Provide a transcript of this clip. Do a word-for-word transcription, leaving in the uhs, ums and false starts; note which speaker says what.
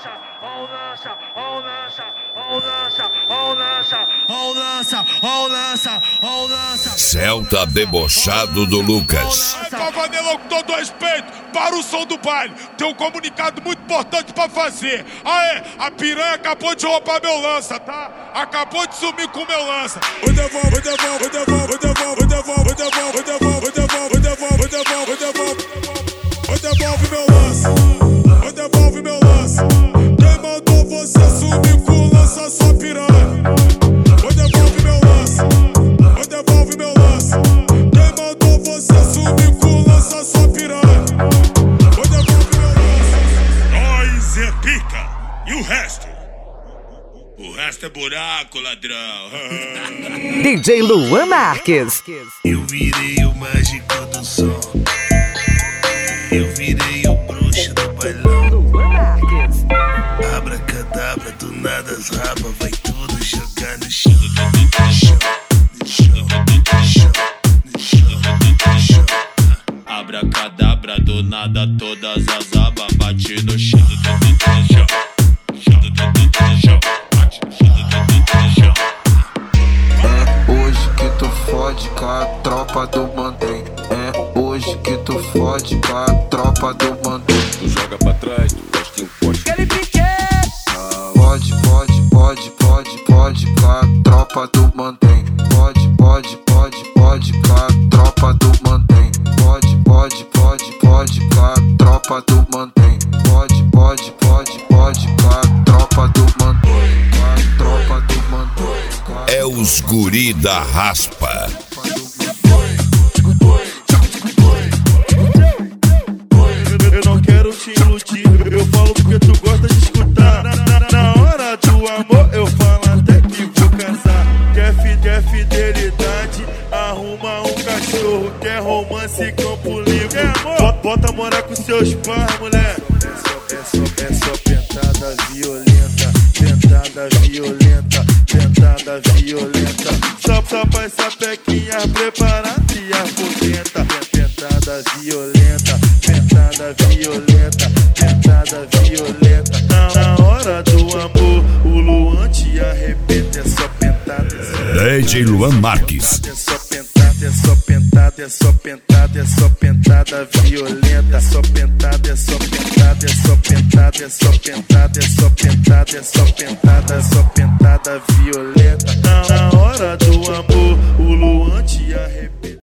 Speaker 1: Celta debochado do Lucas.
Speaker 2: É, Pavanelão, com todo respeito, para o som do baile. Tem um comunicado muito importante pra fazer. Ah, é, a piranha acabou de roubar meu lança, tá? Acabou de sumir com meu lança. Oi, devolve, oi, devolve, oi, devolve, oi, devolve, oi, devolve, oi, devolve, oi, devolve, oi, devolve, oi, devolve, oi, devolve, oi, devolve, oi, devolve meu lança. Oi, devolve meu lança. Quem mandou você sumir com o lança, sua piranha? Oi, devolve meu lança. Oi, devolve meu lança. Quem mandou você sumir com o lança, sua piranha? Oi, devolve meu lança.
Speaker 3: Nós é pica. E o resto? O resto é buraco, ladrão.
Speaker 4: D J Luan Marques.
Speaker 5: Eu virei o mágico do som. Eu virei o bruxo do bailão.
Speaker 4: Luan Marques.
Speaker 5: Abracadabra, do nada as rabas vai tudo jogar no chão. No chão, no chão, no chão, no chão, no chão.
Speaker 3: Abracadabra, do nada todas as abas bate no chão. No chão, no chão, no chão.
Speaker 6: É hoje que tu fode com a tropa do Mandem. É hoje que tu fode com a tropa do Mandem.
Speaker 7: Tu joga pra trás, tu gosta em poste.
Speaker 4: Aquele brinquedo.
Speaker 6: Pode, pode, pode, pode, pode com a tropa do Mandem. Pode, pode, pode, pode com a tropa do Mandem. Pode, pode, pode, pode com a tropa do Mandem. Pode, pode, pode, pode com a tropa do Mandem. Com a tropa do Mandem.
Speaker 1: É os guri da raspa.
Speaker 8: Eu não quero te iludir, eu falo porque tu gosta de escutar. Na, na, na hora do amor eu falo até que vou casar. Quer, fi, quer fidelidade, arruma um cachorro. Quer romance, campo livre. Quer amor? Bota morar com seus pais, mulher. É só, é só, é só pentada violenta. Pentada violenta, pentada violenta. Só, só pra essa pequinha preparada e afogenta. Pentada violenta, pentada violenta, pentada violenta. Na, na hora do amor, o Luan te arrebenta. É só pentada, é só
Speaker 1: D J Luan Marques.
Speaker 8: é só pentada, é só pentada, é só pentada, é só pentada violenta. É só pentada, é só pentada, é só pentada, é só pentada, é só pentada, é só pentada, é só pentada violenta. Na, na hora do amor, o Luan te arrebenta.